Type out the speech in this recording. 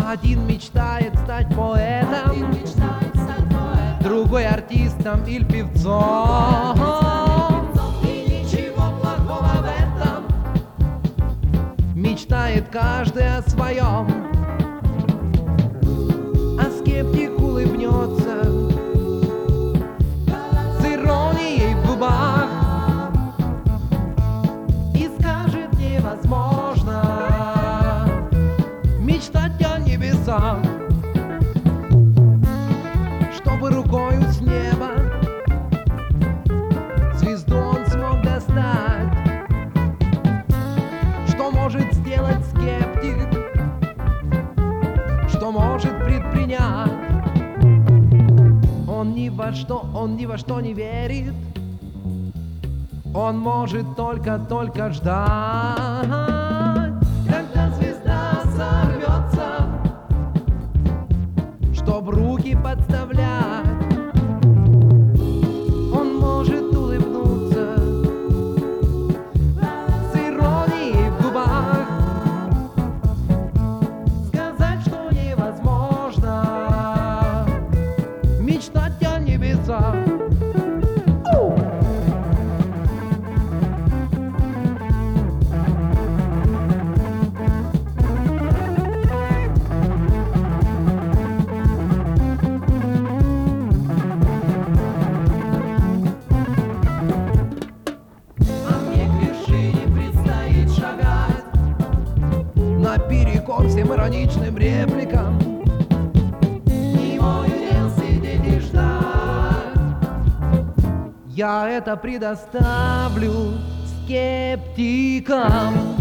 Один мечтает стать поэтом, другой артистом или певцом. И ничего плохого в этом, мечтает каждый о своем. А скептик улыбнется с иронией в губах и скажет: невозможно мечтать о небесах, чтобы рукою с неба звезду он смог достать. Что может сделать скептик? Что может предпринять? Он ни во что не верит. Он может только ждать, когда звезда сорвется, чтоб руки подставлять. Он может улыбнуться с иронией в губах, сказать, что невозможно мечтать о небесах. Наперекор всем ироничным репликам, не мой удел сидеть и ждать. Я это предоставлю скептикам.